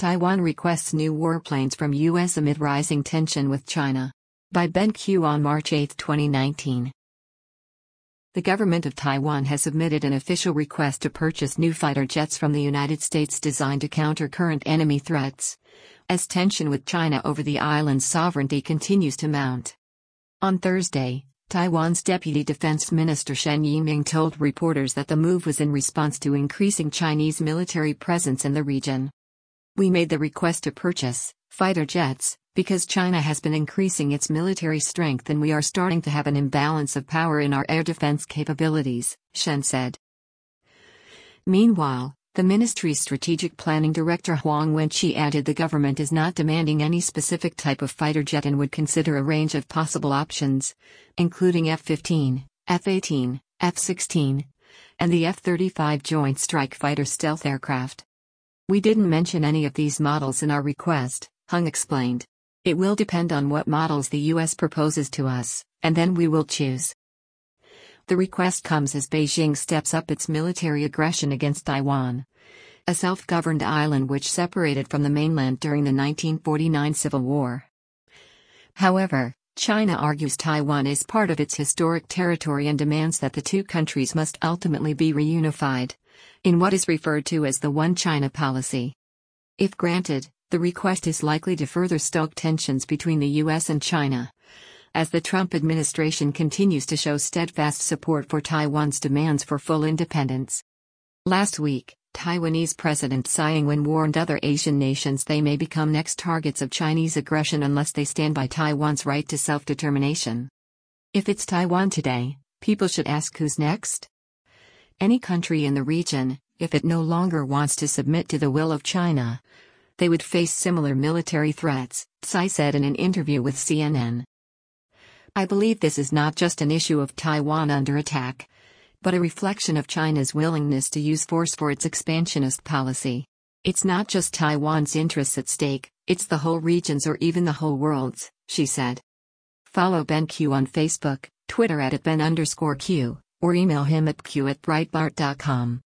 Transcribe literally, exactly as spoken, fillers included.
Taiwan requests new warplanes from U S amid rising tension with China. By Ben Q on March eighth, twenty nineteen. The government of Taiwan has submitted an official request to purchase new fighter jets from the United States designed to counter current enemy threats, as tension with China over the island's sovereignty continues to mount. On Thursday, Taiwan's Deputy Defense Minister Shen Yiming told reporters that the move was in response to increasing Chinese military presence in the region. "We made the request to purchase fighter jets because China has been increasing its military strength and we are starting to have an imbalance of power in our air defense capabilities," Shen said. Meanwhile, the ministry's strategic planning director Huang Wenqi added the government is not demanding any specific type of fighter jet and would consider a range of possible options, including F fifteen, F eighteen, F sixteen, and the F thirty-five Joint Strike Fighter stealth aircraft. "We didn't mention any of these models in our request," Huang explained. "It will depend on what models the U S proposes to us, and then we will choose." The request comes as Beijing steps up its military aggression against Taiwan, a self-governed island which separated from the mainland during the nineteen forty-nine Civil War. However, China argues Taiwan is part of its historic territory and demands that the two countries must ultimately be reunified, in what is referred to as the One China policy. If granted, the request is likely to further stoke tensions between the U S and China, as the Trump administration continues to show steadfast support for Taiwan's demands for full independence. Last week, Taiwanese President Tsai Ing-wen warned other Asian nations they may become next targets of Chinese aggression unless they stand by Taiwan's right to self-determination. If it's Taiwan today, people should ask who's next? Any country in the region, if it no longer wants to submit to the will of China, they would face similar military threats, Tsai said in an interview with C N N. "I believe this is not just an issue of Taiwan under attack, but a reflection of China's willingness to use force for its expansionist policy. It's not just Taiwan's interests at stake, it's the whole region's or even the whole world's," she said. Follow Ben Q on Facebook, Twitter at Ben underscore Q, or email him at q at breitbart dot com.